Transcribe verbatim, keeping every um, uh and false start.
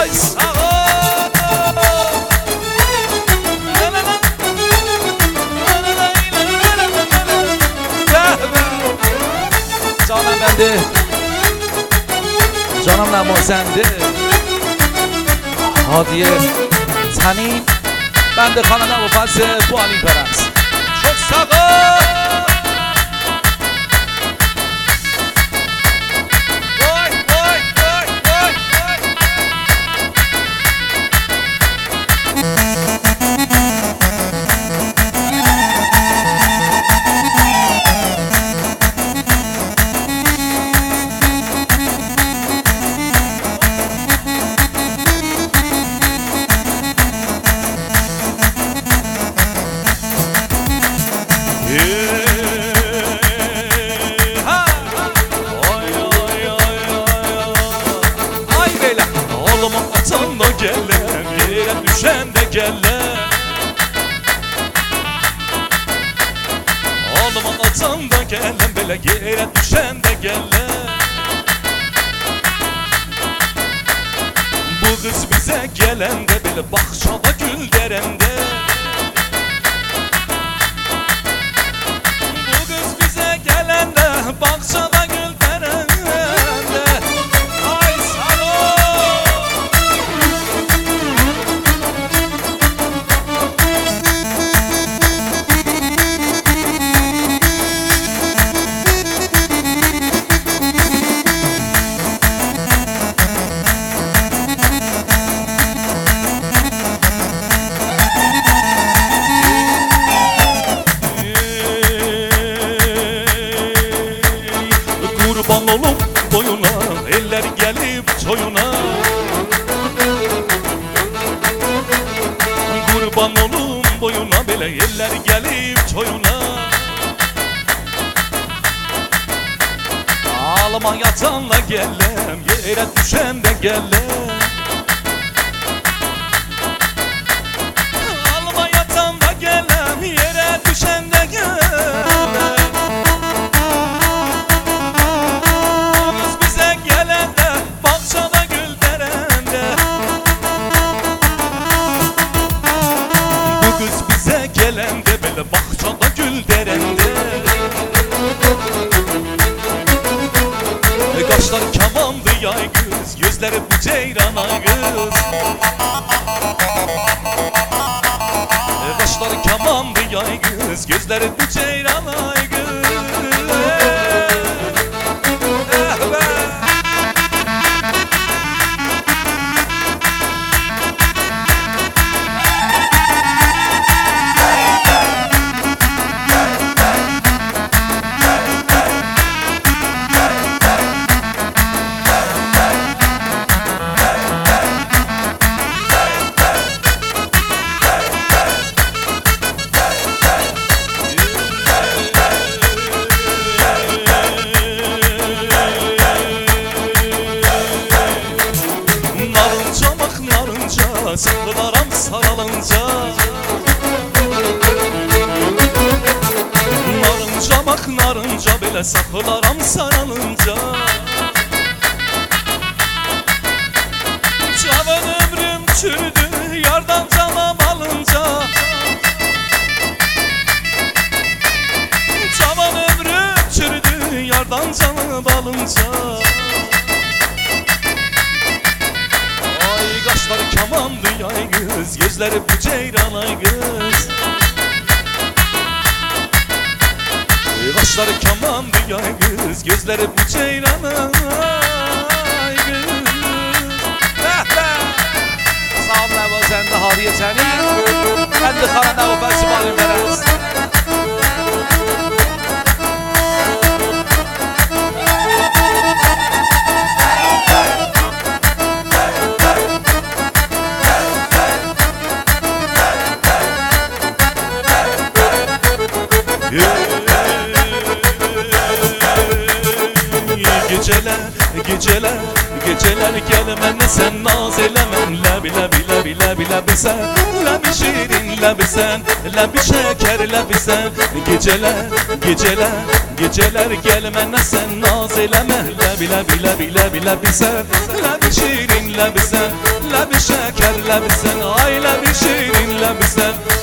Ay sağ ol. Canım bendi, canım namo sendi. Hadiye senin, ben de kanına vefası bu alim perens. Çok sağ ol. Vay vay vay vay vay. Düşen de gelle Ağlıma atan da gelen Böyle yere düşen de gelle Bu kız bize gelende Böyle bahçada gül derende Bu kız bize gelende Bahçada gül derende Ay sağ ol. Kurban olup boyuna, eller gelip çoyuna Kurban olup boyuna, böyle eller gelip çoyuna Ağlama yatanla gellem, yere düşen de gellem Ağlama yatanla gellem, yere düşen de gellem Gelende böyle bahçada gül derende e Kaşları kamandı yay kız Gözleri bu ceyran ay kız e Kaşları kamandı yay kız Gözleri bu ceyran ay kız eh be. Sıkılaram saralınca Narınca bak narınca Böyle sakılaram saralınca Cavan ömrüm çürdü Yardan canam alınca Cavan ömrüm çürdü Yardan canım alınca Kaşları kamandı yay kız Gözleri bu ceyran ay kız Kaşları kamandı yay kız Gözleri bu ceyran ay kız Bəh bəh. Sağ ol Nəva sen de hadiye senin Ben de xana Nəva ben simalim verəriz Geceler, geceler, geceler gelmene sen naz elemen Lebi lebi lebi lebi lebi sen Lebi şirin lebi sen Lebi şeker lebi sen Geceler, geceler, geceler gelmene sen naz eleme Lebi lebi lebi lebi lebi sen Lebi şirin lebi sen Lebi lebi şeker lebi sen, ay lebi şirin lebi sen.